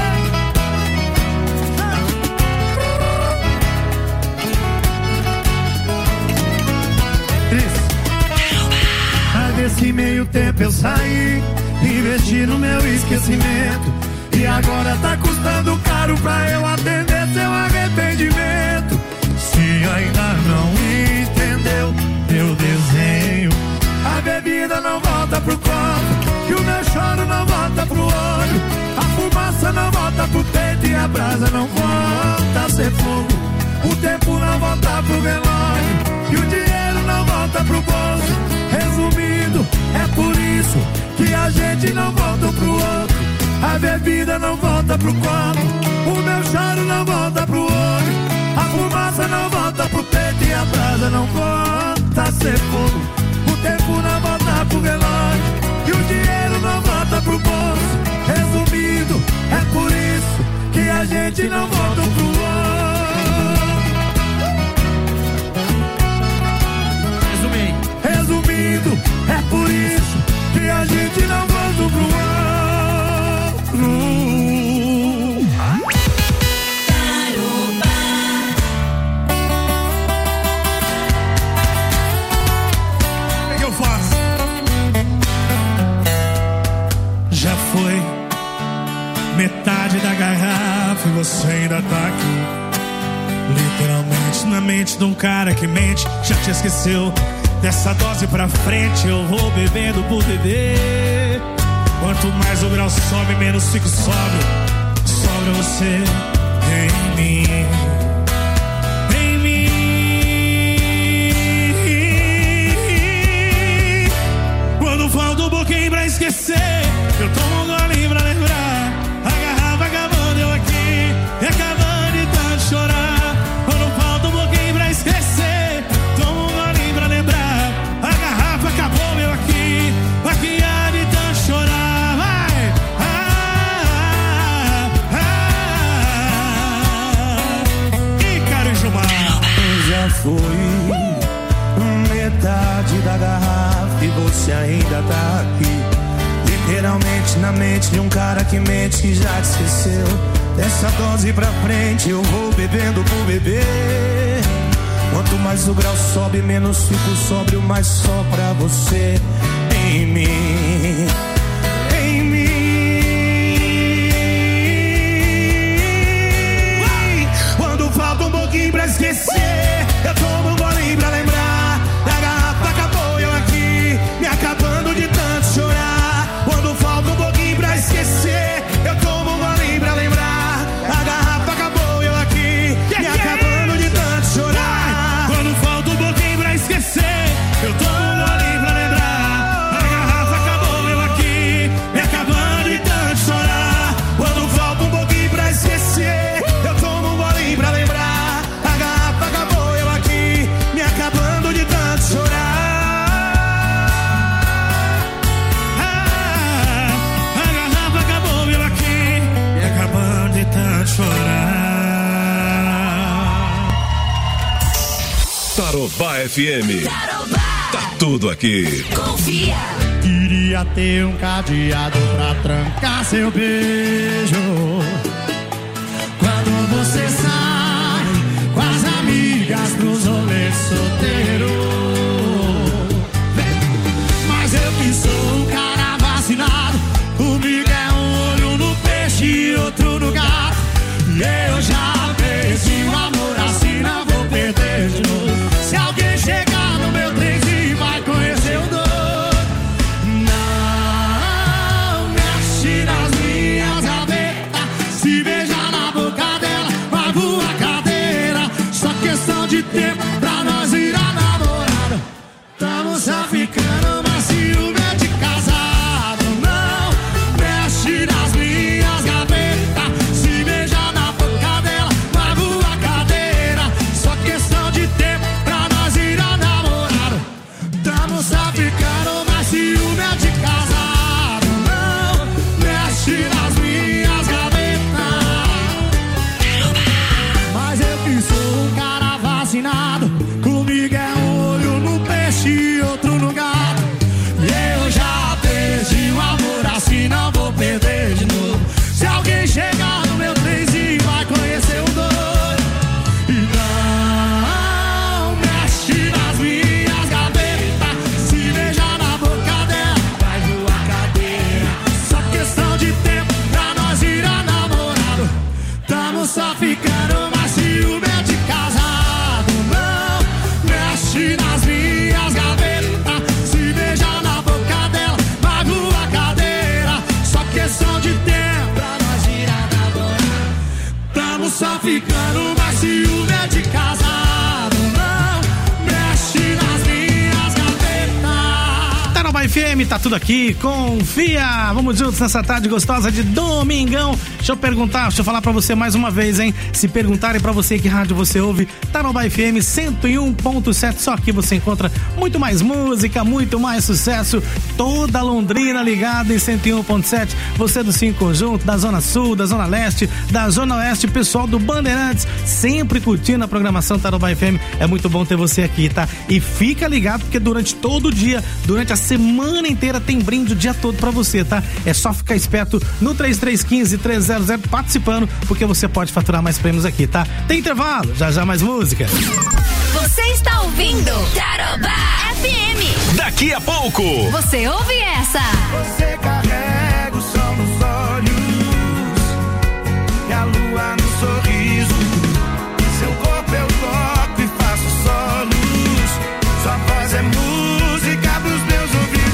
Nesse meio tempo eu saí, investi no meu esquecimento, e agora tá custando caro pra eu atender seu arrependimento. Se ainda não entendeu, eu desenho. A bebida não volta pro copo, e o meu choro não volta pro olho, a fumaça não volta pro peito e a brasa não volta a ser fogo. O tempo não volta pro relógio e o dinheiro não volta pro bolso. Resumindo, é por isso que a gente não volta pro outro. A bebida não volta pro copo, o meu choro não volta pro olho, a fumaça não volta pro peito e a brasa não volta a ser fogo. O tempo não volta pro relógio e o dinheiro não volta pro bolso. Resumindo, é por isso que a gente não volta pro outro. Resumindo, é por isso que a gente não volta pro outro. O que eu faço? Já foi metade da garrafa e você ainda tá aqui, literalmente na mente de um cara que mente. Já te esqueceu? Dessa dose pra frente eu vou bebendo por beber. Quanto mais o grau sobe, menos fico sóbrio. Sobra você em mim, em mim. Quando falta um pouquinho pra esquecer, eu tomo um gole pra lembrar. A garrafa acabando, eu aqui, e acabando de tanto chorar. Quando falta um pouquinho pra esquecer, tomo um gole pra lembrar. Acabou meu aqui, aqui há de tanto chorar, vai! Ah, ah, ah. E Carijumar. Já foi metade da garrafa e você ainda tá aqui, literalmente na mente de um cara que mente, que já te esqueceu. Dessa dose pra frente eu vou bebendo por beber. Quanto mais o grau sobe, menos fico sóbrio, mais só pra você em mim, em mim. Quando falta um pouquinho pra esquecer, eu tomo um golinho pra lembrar. A garrafa acabou, eu aqui, me acabando de tanto chorar. Quando falta um pouquinho pra esquecer, eu tomo um golinho pra lembrar. A garrafa acabou, eu aqui, me acabando de tanto chorar. Falta um pouquinho pra esquecer, eu tomo um golinho pra lembrar. A garrafa acabou, eu aqui, me acabando de tanto chorar. Quando falta um pouquinho pra esquecer, eu tomo um golinho pra lembrar. A garrafa acabou, eu aqui, me acabando de tanto chorar. Ah, a garrafa acabou, eu aqui, me acabando de tanto chorar. Tarobá F M. Tarobá. Tá tudo aqui. Confia. Queria ter um cadeado pra trancar seu beijo. Quando você sai com as amigas pros rolês solteiro. Mas eu que sou um cara vacinado, comigo é um olho no peixe e outro no gato. E eu já perdi o amor assim, não vou perder de novo. Se alguém chegar no meu trenzinho, vai conhecer o dono. Não mexe nas Tamo só ficando, mas ciúme é de casado. Não mexe nas minhas gavetas. Mas eu que sou um cara vacinado. Comigo é um olho no peixe e outro no gato. E eu já perdi o amor, assim não vou perder de novo. Se alguém chegar no meu trenzinho, vai conhecer o doido. E não mexe nas minhas gavetas. Se beijar na boca dela, vai voar cadeira. Só questão de tempo pra nós virar namorado. Tamo só ficando, mas ciúme é de casado. Não mexe nas minhas gavetas. Se beijar na boca dela, vai voar cadeira. Só questão de tempo pra nós virar namorado. Tamo só ficando, mas ciúme é de casado. Não mexe nas minhas gavetas. Tarobá F M, tá tudo aqui, confia. Vamos juntos nessa tarde gostosa de domingão. Deixa eu perguntar, deixa eu falar pra você mais uma vez, hein? Se perguntarem pra você que rádio você ouve, Tarobá F M cento e um ponto sete. Só aqui você encontra muito mais música, muito mais sucesso. Toda Londrina ligada em cento e um ponto sete. Você do Cinco Conjunto, da Zona Sul, da Zona Leste, da Zona Oeste, pessoal do Bandeirantes, sempre curtindo a programação Tarobá F M. É muito bom ter você aqui, tá? E fica ligado porque durante todo o dia, durante a semana inteira tem brinde o dia todo pra você, tá? É só ficar esperto no três três um cinco, três zero zero participando, porque você pode faturar mais prêmios aqui, tá? Tem intervalo, já já mais música. Você está ouvindo Tarobá F M. Daqui a pouco. Você ouve essa? Você carrega o sol nos olhos e a lua no sorriso. Seu corpo eu toco e faço solos. Sua voz é música pros meus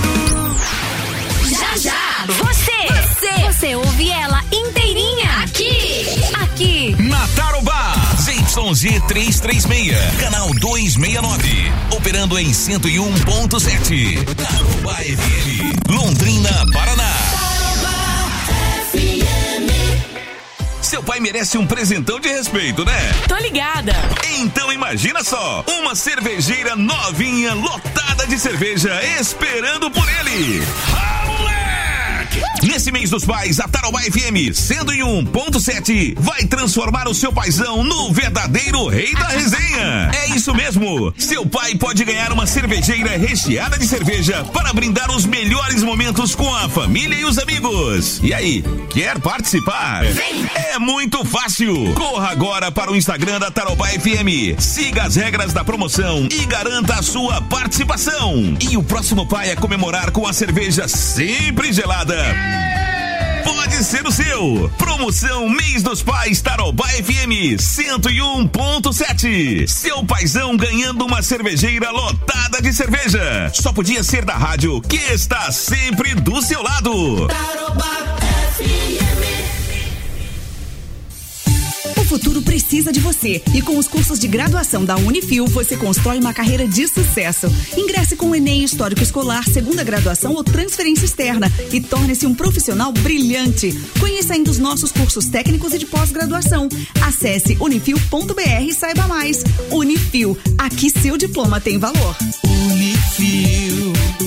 ouvidos. Já já. Você, você, você ouve ela inteirinha aqui, aqui na Tarobá. Z Y Z trezentos e trinta e seis, canal duzentos e sessenta e nove, operando em cento e um ponto sete. Tarobá F M, Londrina, Paraná. Tarobá F M. Seu pai merece um presentão de respeito, né? Tô ligada. Então imagina só, uma cervejeira novinha, lotada de cerveja, esperando por ele. Nesse mês dos pais, a Tarobá F M cento e um ponto sete vai transformar o seu paizão no verdadeiro rei da resenha. É isso mesmo. Seu pai pode ganhar uma cervejeira recheada de cerveja para brindar os melhores momentos com a família e os amigos. E aí, quer participar? É muito fácil. Corra agora para o Instagram da Tarobá F M. Siga as regras da promoção e garanta a sua participação. E o próximo pai a comemorar com a cerveja sempre gelada pode ser o seu. Promoção Mês dos Pais Tarobá F M cento e um ponto sete. Seu paizão ganhando uma cervejeira lotada de cerveja. Só podia ser da rádio que está sempre do seu lado. Tarobá F M. O futuro precisa de você e com os cursos de graduação da Unifil você constrói uma carreira de sucesso. Ingresse com o Enem Histórico Escolar, segunda graduação ou transferência externa e torne-se um profissional brilhante. Conheça ainda os nossos cursos técnicos e de pós-graduação. Acesse unifil ponto b r e saiba mais. Unifil, aqui seu diploma tem valor. Unifil.